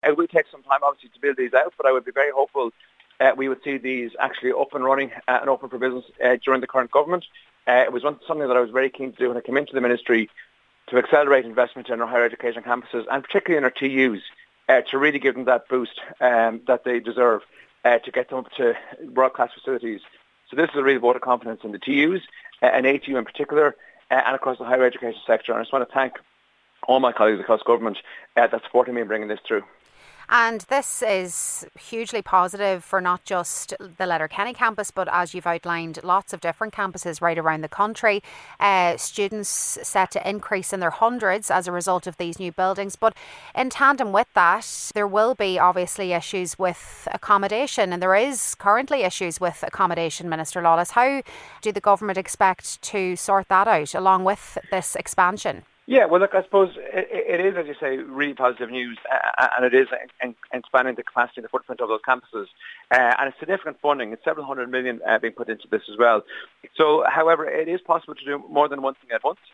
it will take some time, obviously, to build these out, but I would be very hopeful we would see these actually up and running and open for business during the current government. It was something that I was very keen to do when I came into the ministry, to accelerate investment in our higher education campuses, and particularly in our TUs, to really give them that boost that they deserve, to get them up to world-class facilities. So this is a real vote of confidence in the TUs, and ATU in particular, and across the higher education sector. And I just want to thank all my colleagues across government that supported me in bringing this through. And this is hugely positive for not just the Letterkenny campus, but as you've outlined, lots of different campuses right around the country. Students set to increase in their hundreds as a result of these new buildings. But in tandem with that, there will be obviously issues with accommodation, and there is currently issues with accommodation, Minister Lawless. How do the government expect to sort that out along with this expansion? Yeah, well, look, I suppose it is, as you say, really positive news, and it is expanding the capacity and the footprint of those campuses. And it's significant funding. It's several hundred million being put into this as well. So, however, it is possible to do more than one thing at once.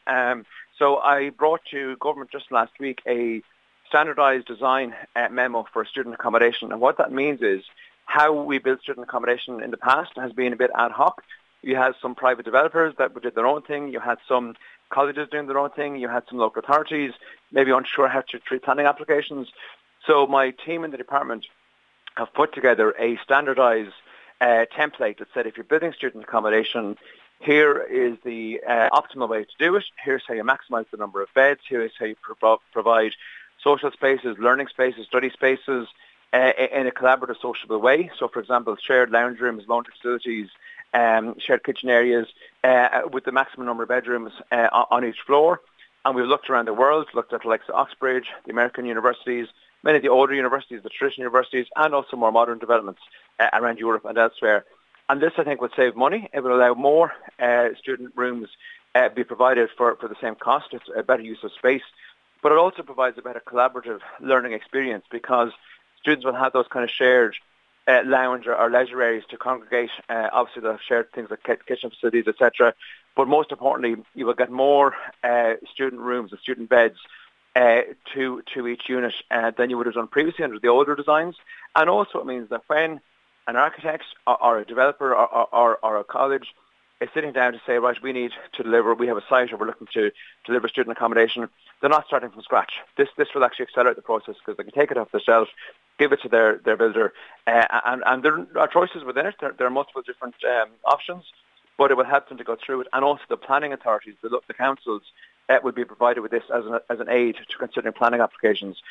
So I brought to government just last week a standardised design memo for student accommodation. And what that means is how we built student accommodation in the past has been a bit ad hoc. You had some private developers that did their own thing. You had some colleges doing their own thing. You had some local authorities maybe unsure how to treat planning applications. So my team in the department have put together a standardised template that said if you're building student accommodation, here is the optimal way to do it. Here's how you maximise the number of beds. Here's how you provide social spaces, learning spaces, study spaces in a collaborative, sociable way. So, for example, shared lounge rooms, laundry facilities, shared kitchen areas with the maximum number of bedrooms on each floor. And we've looked around the world, looked at the likes of Oxbridge, the American universities, many of the older universities, the traditional universities, and also more modern developments around Europe and elsewhere. And this, I think, would save money. It would allow more student rooms be provided for the same cost. It's a better use of space. But it also provides a better collaborative learning experience because students will have those kind of shared lounge or leisure areas to congregate. Obviously, they'll have shared things like kitchen facilities, etc. But most importantly, you will get more student rooms and student beds to each unit than you would have done previously under the older designs. And also it means that when an architect or a developer or a college is sitting down to say, right, we need to deliver, we have a site or we're looking to deliver student accommodation, they're not starting from scratch. This will actually accelerate the process because they can take it off the shelf, give it to their builder, and there are choices within it. There are multiple different options, but it will help them to go through it. And also the planning authorities, the councils, will be provided with this as an aid to considering planning applications.